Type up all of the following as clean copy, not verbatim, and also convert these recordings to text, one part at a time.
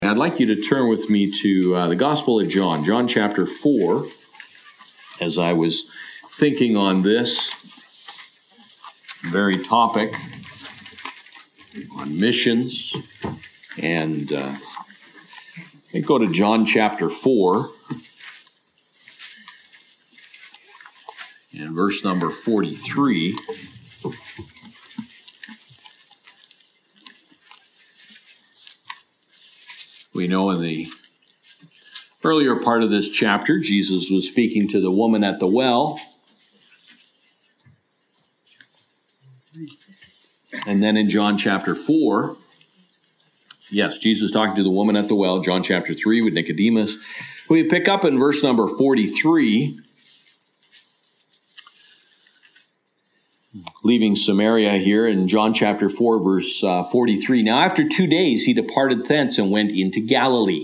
I'd like you to turn with me to the Gospel of John, John chapter 4, as I was thinking on this very topic on missions. And go to John chapter 4 and verse number 43. We know in the earlier part of this chapter, Jesus was speaking to the woman at the well. And then in John chapter 4, yes, Jesus talking to the woman at the well, John chapter 3 with Nicodemus. We pick up in verse number 43, leaving Samaria here in John chapter 4, verse 43. Now after 2 days he departed thence and went into Galilee.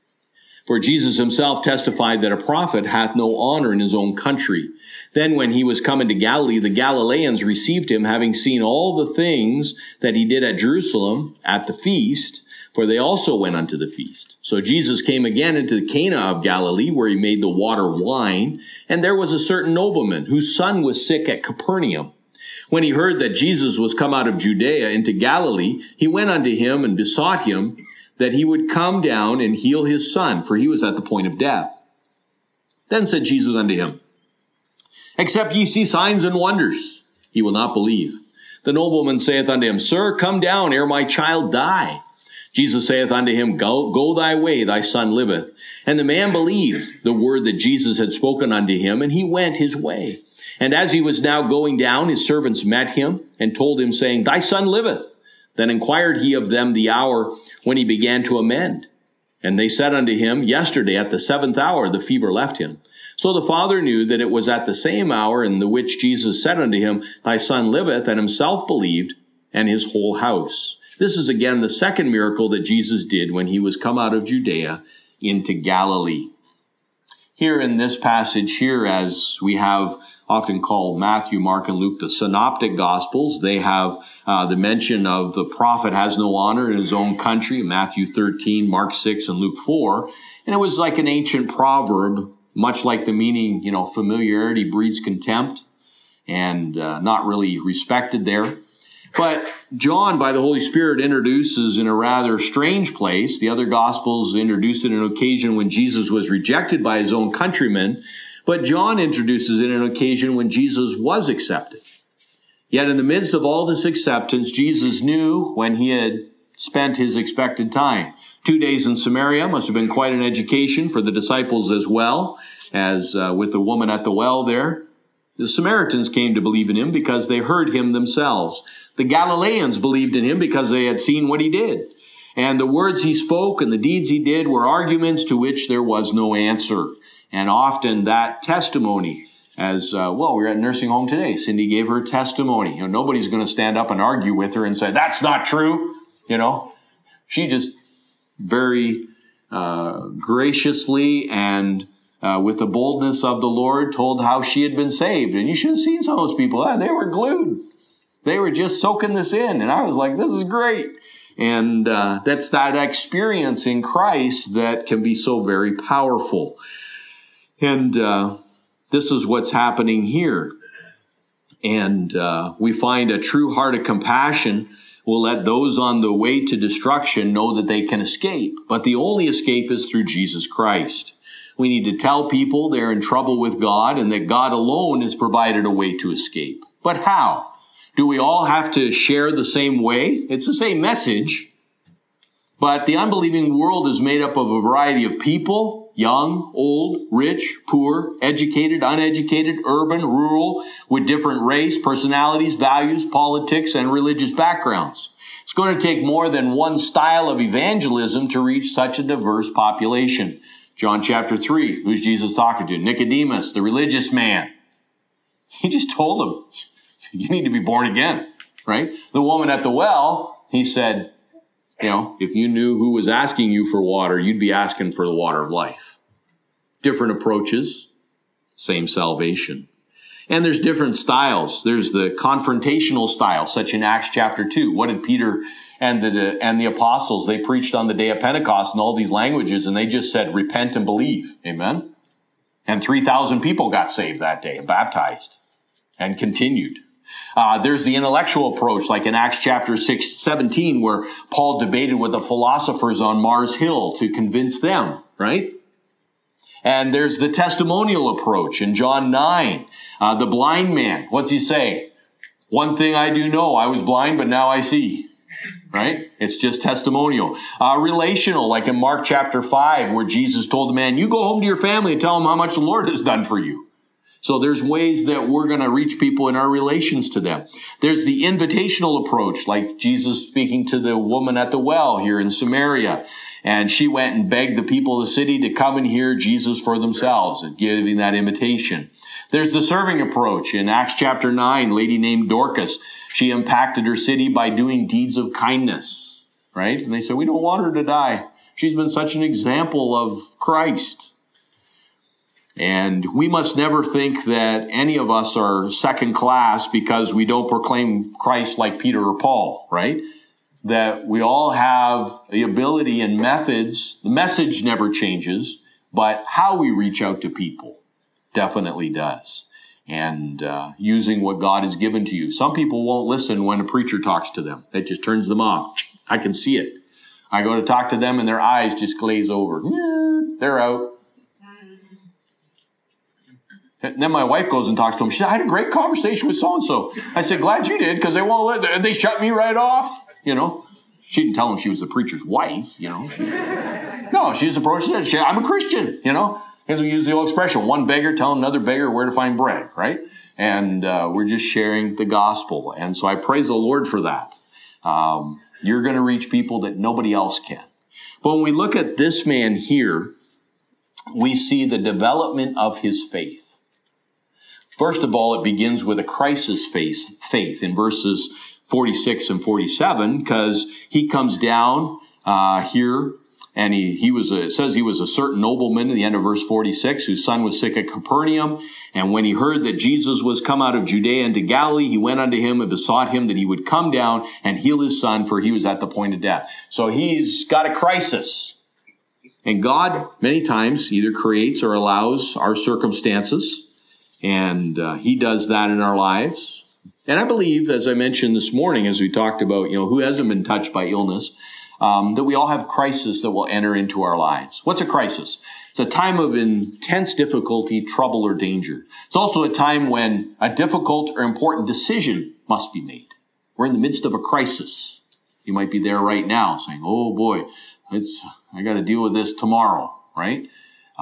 For Jesus himself testified that a prophet hath no honor in his own country. Then when he was come into Galilee, the Galileans received him, having seen all the things that he did at Jerusalem at the feast, for they also went unto the feast. So Jesus came again into Cana of Galilee, where he made the water wine. And there was a certain nobleman, whose son was sick at Capernaum. When he heard that Jesus was come out of Judea into Galilee, he went unto him and besought him that he would come down and heal his son, for he was at the point of death. Then said Jesus unto him, Except ye see signs and wonders, ye will not believe. The nobleman saith unto him, Sir, come down ere my child die. Jesus saith unto him, Go thy way, thy son liveth. And the man believed the word that Jesus had spoken unto him, and he went his way. And as he was now going down, his servants met him and told him, saying, Thy son liveth. Then inquired he of them the hour when he began to amend. And they said unto him, Yesterday at the 7th hour the fever left him. So the father knew that it was at the same hour in the which Jesus said unto him, Thy son liveth, and himself believed, and his whole house. This is again the second miracle that Jesus did when he was come out of Judea into Galilee. Here in this passage here, as we have often called Matthew, Mark, and Luke the synoptic gospels, they have the mention of the prophet has no honor in his own country, Matthew 13, Mark 6, and Luke 4. And it was like an ancient proverb, much like the meaning, familiarity breeds contempt, and not really respected there. But John, by the Holy Spirit, introduces in a rather strange place. The other Gospels introduced it in an occasion when Jesus was rejected by his own countrymen, but John introduces it in an occasion when Jesus was accepted. Yet in the midst of all this acceptance, Jesus knew when he had spent his expected time. 2 days in Samaria must have been quite an education for the disciples as well as with the woman at the well there. The Samaritans came to believe in him because they heard him themselves. The Galileans believed in him because they had seen what he did. And the words he spoke and the deeds he did were arguments to which there was no answer. And often that testimony, as we were at a nursing home today, Cindy gave her testimony. Nobody's going to stand up and argue with her and say, that's not true. She just very graciously and with the boldness of the Lord, told how she had been saved. And you should have seen some of those people. They were glued. They were just soaking this in. And I was like, this is great. And that's that experience in Christ that can be so very powerful. And this is what's happening here. And we find a true heart of compassion will let those on the way to destruction know that they can escape. But the only escape is through Jesus Christ. We need to tell people they're in trouble with God and that God alone has provided a way to escape. But how? Do we all have to share the same way? It's the same message. But the unbelieving world is made up of a variety of people, young, old, rich, poor, educated, uneducated, urban, rural, with different race, personalities, values, politics, and religious backgrounds. It's going to take more than one style of evangelism to reach such a diverse population. John chapter 3, who's Jesus talking to? Nicodemus, the religious man. He just told him, you need to be born again, right? The woman at the well, he said, if you knew who was asking you for water, you'd be asking for the water of life. Different approaches, same salvation. And there's different styles. There's the confrontational style, such in Acts chapter 2. What did Peter And the apostles, they preached on the day of Pentecost in all these languages, and they just said, repent and believe. Amen? And 3,000 people got saved that day and baptized and continued. There's the intellectual approach, like in Acts chapter 17, where Paul debated with the philosophers on Mars Hill to convince them, right? And there's the testimonial approach in John 9. The blind man, what's he say? One thing I do know, I was blind, but now I see. Right? It's just testimonial. Relational, like in Mark chapter 5, where Jesus told the man, you go home to your family and tell them how much the Lord has done for you. So there's ways that we're going to reach people in our relations to them. There's the invitational approach, like Jesus speaking to the woman at the well here in Samaria. And she went and begged the people of the city to come and hear Jesus for themselves and giving that invitation. There's the serving approach. In Acts chapter 9, a lady named Dorcas, she impacted her city by doing deeds of kindness, right? And they said, we don't want her to die. She's been such an example of Christ. And we must never think that any of us are second class because we don't proclaim Christ like Peter or Paul, right? That we all have the ability and methods. The message never changes, but how we reach out to people definitely does. And using what God has given to you. Some people won't listen when a preacher talks to them. It just turns them off. I can see it. I go to talk to them and their eyes just glaze over. They're out. And then my wife goes and talks to them. She said, I had a great conversation with so-and-so. I said, glad you did, because they won't let, they shut me right off. You know, she didn't tell them she was the preacher's wife, you know. No, she just approached it. I'm a Christian, you know. Because we use the old expression, one beggar telling another beggar where to find bread, right? And we're just sharing the gospel. And so I praise the Lord for that. You're going to reach people that nobody else can. But when we look at this man here, we see the development of his faith. First of all, it begins with a crisis faith in verses 46 and 47, because he comes down here. And it says he was a certain nobleman at the end of verse 46, whose son was sick at Capernaum. And when he heard that Jesus was come out of Judea into Galilee, he went unto him and besought him that he would come down and heal his son, for he was at the point of death. So he's got a crisis. And God, many times, either creates or allows our circumstances. And he does that in our lives. And I believe, as I mentioned this morning, as we talked about, who hasn't been touched by illness, that we all have crisis that will enter into our lives. What's a crisis? It's a time of intense difficulty, trouble, or danger. It's also a time when a difficult or important decision must be made. We're in the midst of a crisis. You might be there right now saying, oh boy, I got to deal with this tomorrow, right?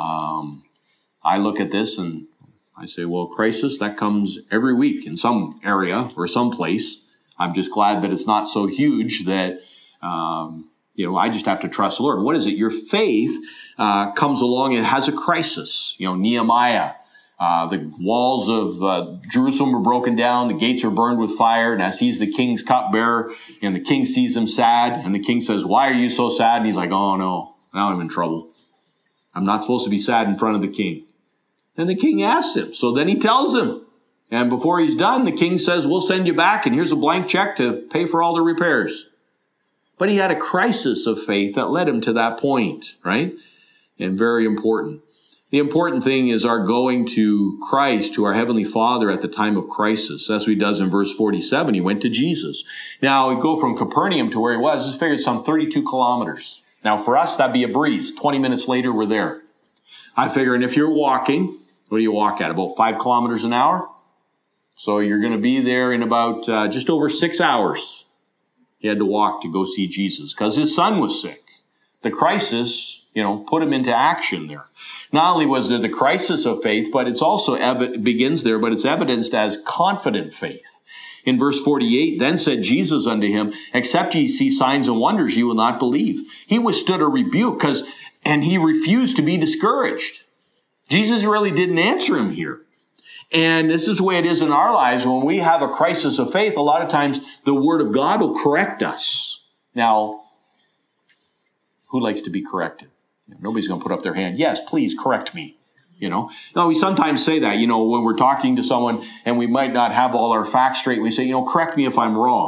I look at this and I say, well, crisis, that comes every week in some area or some place. I'm just glad that it's not so huge that I just have to trust the Lord. What is it? Your faith comes along and has a crisis. Nehemiah, the walls of Jerusalem were broken down. The gates are burned with fire. And as he's the king's cupbearer, and the king sees him sad, and the king says, why are you so sad? And he's like, oh no, now I'm in trouble. I'm not supposed to be sad in front of the king. And the king asks him. So then he tells him. And before he's done, the king says, we'll send you back, and here's a blank check to pay for all the repairs. But he had a crisis of faith that led him to that point, right? And very important. The important thing is our going to Christ, to our Heavenly Father at the time of crisis. That's what he does in verse 47. He went to Jesus. Now, we go from Capernaum to where he was. This figures some 32 kilometers. Now, for us, that'd be a breeze. 20 minutes later, we're there. I figure, and if you're walking, what do you walk at? About 5 kilometers an hour? So you're going to be there in about just over 6 hours. He had to walk to go see Jesus because his son was sick. The crisis, put him into action there. Not only was there the crisis of faith, but it's also begins there, but it's evidenced as confident faith. In verse 48, then said Jesus unto him, except ye see signs and wonders, you will not believe. He withstood a rebuke and he refused to be discouraged. Jesus really didn't answer him here. And this is the way it is in our lives. When we have a crisis of faith, a lot of times the Word of God will correct us. Now, who likes to be corrected? Nobody's going to put up their hand. Yes, please correct me. No, we sometimes say that, when we're talking to someone and we might not have all our facts straight. We say, correct me if I'm wrong.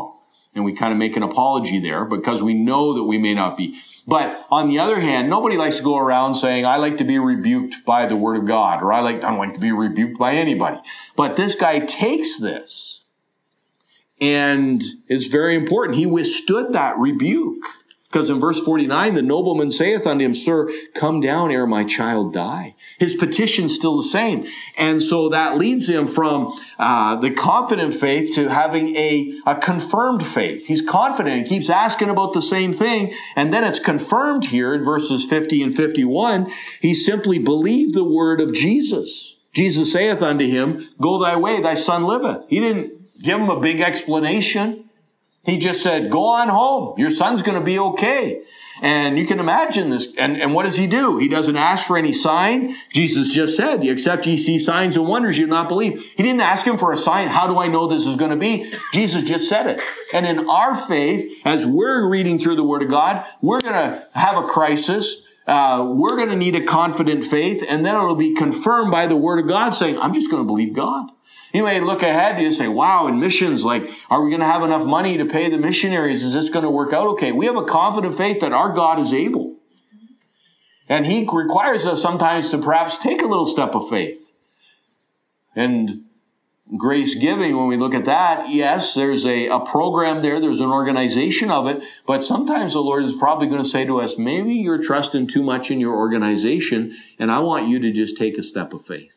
And we kind of make an apology there because we know that we may not be. But on the other hand, nobody likes to go around saying, I like to be rebuked by the word of God, or I don't like to be rebuked by anybody. But this guy takes this, and it's very important. He withstood that rebuke. Because in verse 49, the nobleman saith unto him, Sir, come down ere my child die. His petition's still the same. And so that leads him from the confident faith to having a confirmed faith. He's confident. He keeps asking about the same thing. And then it's confirmed here in verses 50 and 51. He simply believed the word of Jesus. Jesus saith unto him, Go thy way, thy son liveth. He didn't give him a big explanation. He just said, go on home. Your son's going to be okay. And you can imagine this. And what does he do? He doesn't ask for any sign. Jesus just said, except ye see signs and wonders, you do not believe. He didn't ask him for a sign. How do I know this is going to be? Jesus just said it. And in our faith, as we're reading through the Word of God, we're going to have a crisis. We're going to need a confident faith. And then it'll be confirmed by the Word of God saying, I'm just going to believe God. You may look ahead and say, wow, in missions, are we going to have enough money to pay the missionaries? Is this going to work out okay? We have a confident faith that our God is able. And he requires us sometimes to perhaps take a little step of faith. And grace giving, when we look at that, yes, there's a program there. There's an organization of it. But sometimes the Lord is probably going to say to us, maybe you're trusting too much in your organization, and I want you to just take a step of faith.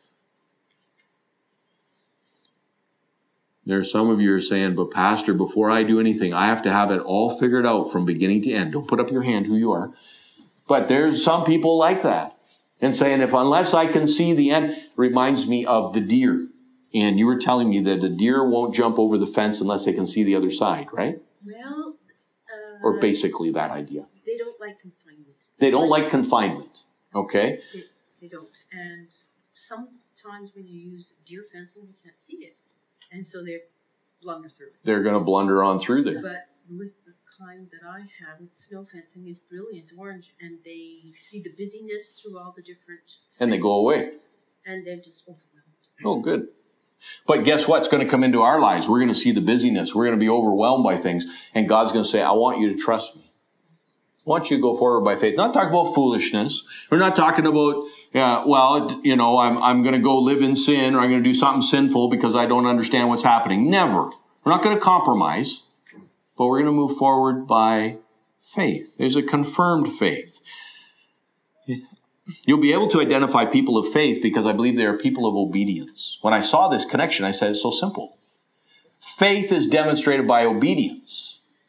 There's some of you who are saying, but Pastor, before I do anything, I have to have it all figured out from beginning to end. Don't put up your hand who you are. But there's some people like that. And saying, unless I can see the end, reminds me of the deer. And you were telling me that the deer won't jump over the fence unless they can see the other side, right? Well, or basically that idea. They don't like confinement. They don't like confinement. Okay. They don't. And sometimes when you use deer fencing, you can't see it. And so they blunder through it. They're going to blunder on through there. But with the kind that I have with snow fencing is brilliant orange, and they see the busyness through all the different... And they go away. And they're just overwhelmed. Oh, good. But guess what's going to come into our lives? We're going to see the busyness. We're going to be overwhelmed by things. And God's going to say, I want you to trust me. I want you to go forward by faith. Not talking about foolishness. We're not talking about, I'm going to go live in sin, or I'm going to do something sinful because I don't understand what's happening. Never. We're not going to compromise, but we're going to move forward by faith. There's a confirmed faith. You'll be able to identify people of faith because I believe they are people of obedience. When I saw this connection, I said, it's so simple. Faith is demonstrated by obedience.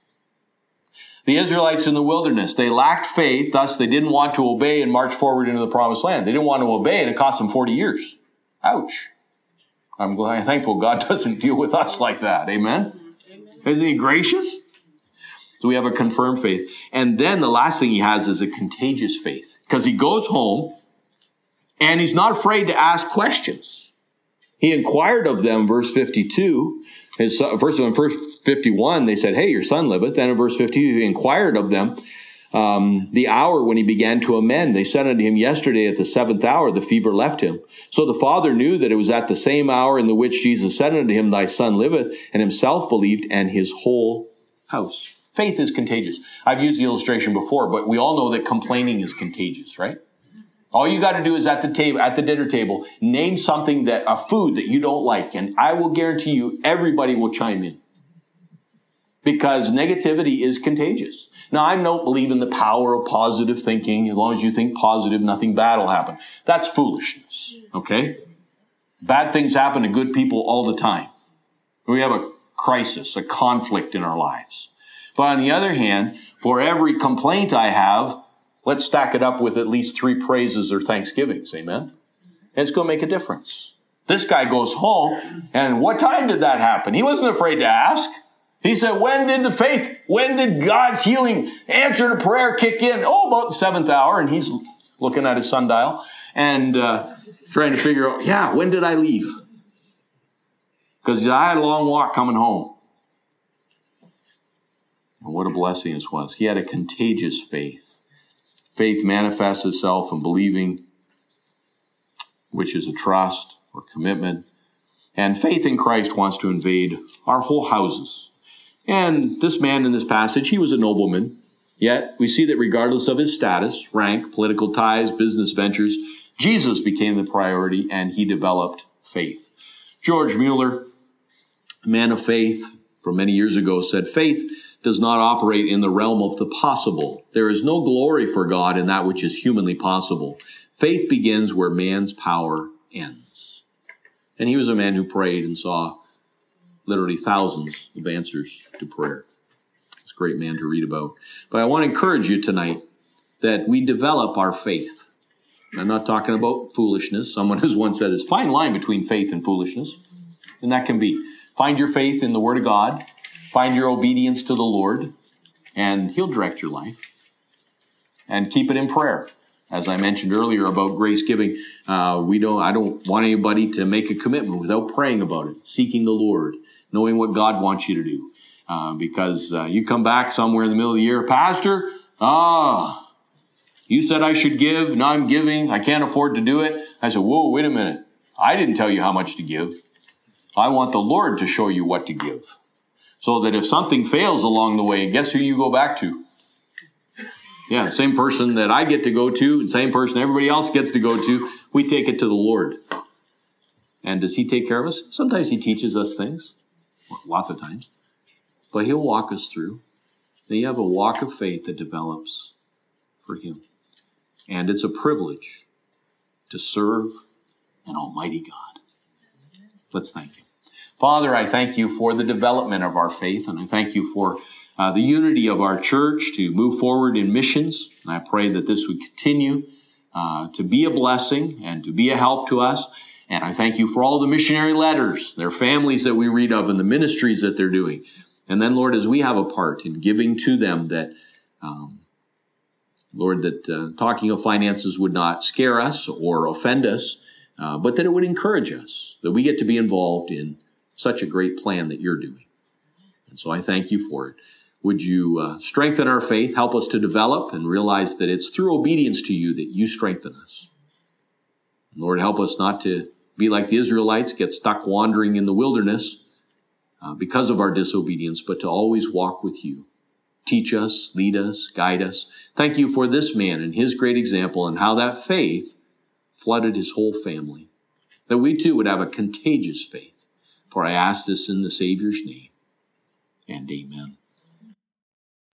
The Israelites in the wilderness, they lacked faith, thus they didn't want to obey and march forward into the promised land. They didn't want to obey, and it cost them 40 years. Ouch. I'm thankful God doesn't deal with us like that. Amen? Isn't he gracious? So we have a confirmed faith. And then the last thing he has is a contagious faith. Because he goes home, and he's not afraid to ask questions. He inquired of them, verse 52. First in verse 51, they said, hey, your son liveth. Then in verse 52, he inquired of them the hour when he began to amend. They said unto him, yesterday at the 7th hour, the fever left him. So the father knew that it was at the same hour in the which Jesus said unto him, thy son liveth, and himself believed, and his whole house. Faith is contagious. I've used the illustration before, but we all know that complaining is contagious, right? All you got to do is at the dinner table, name something a food that you don't like, and I will guarantee you everybody will chime in. Because negativity is contagious. Now, I don't believe in the power of positive thinking. As long as you think positive, nothing bad will happen. That's foolishness, okay? Bad things happen to good people all the time. We have a crisis, a conflict in our lives. But on the other hand, for every complaint I have, let's stack it up with at least 3 praises or thanksgivings. Amen? And it's going to make a difference. This guy goes home, and what time did that happen? He wasn't afraid to ask. He said, when did God's healing answer to prayer kick in? Oh, about the 7th hour. And he's looking at his sundial and trying to figure out, when did I leave? Because I had a long walk coming home. And what a blessing this was. He had a contagious faith. Faith manifests itself in believing, which is a trust or commitment. And faith in Christ wants to invade our whole houses. And this man in this passage, he was a nobleman. Yet we see that regardless of his status, rank, political ties, business ventures, Jesus became the priority and he developed faith. George Mueller, a man of faith from many years ago, said, "Faith does not operate in the realm of the possible. There is no glory for God in that which is humanly possible. Faith begins where man's power ends." And he was a man who prayed and saw literally thousands of answers to prayer. It's a great man to read about. But I want to encourage you tonight that we develop our faith. I'm not talking about foolishness. Someone has once said, "There's a fine line between faith and foolishness." And that can be. Find your faith in the Word of God. Find your obedience to the Lord, and He'll direct your life. And keep it in prayer. As I mentioned earlier about grace giving, I don't want anybody to make a commitment without praying about it, seeking the Lord, knowing what God wants you to do. Because you come back somewhere in the middle of the year, "Pastor, you said I should give, now I'm giving, I can't afford to do it." I said, "Whoa, wait a minute. I didn't tell you how much to give. I want the Lord to show you what to give. So that if something fails along the way, guess who you go back to?" Yeah, same person that I get to go to, and same person everybody else gets to go to. We take it to the Lord. And does He take care of us? Sometimes He teaches us things. Well, lots of times. But He'll walk us through. Then you have a walk of faith that develops for Him. And it's a privilege to serve an almighty God. Let's thank Him. Father, I thank You for the development of our faith, and I thank You for the unity of our church to move forward in missions. And I pray that this would continue to be a blessing and to be a help to us. And I thank You for all the missionary letters, their families that we read of, and the ministries that they're doing. And then, Lord, as we have a part in giving to them, that, Lord, that talking of finances would not scare us or offend us, but that it would encourage us, that we get to be involved in such a great plan that You're doing. And so I thank You for it. Would You strengthen our faith, help us to develop and realize that it's through obedience to You that You strengthen us. Lord, help us not to be like the Israelites, get stuck wandering in the wilderness because of our disobedience, but to always walk with You. Teach us, lead us, guide us. Thank You for this man and his great example and how that faith flooded his whole family. That we too would have a contagious faith. For I ask this in the Savior's name, and amen.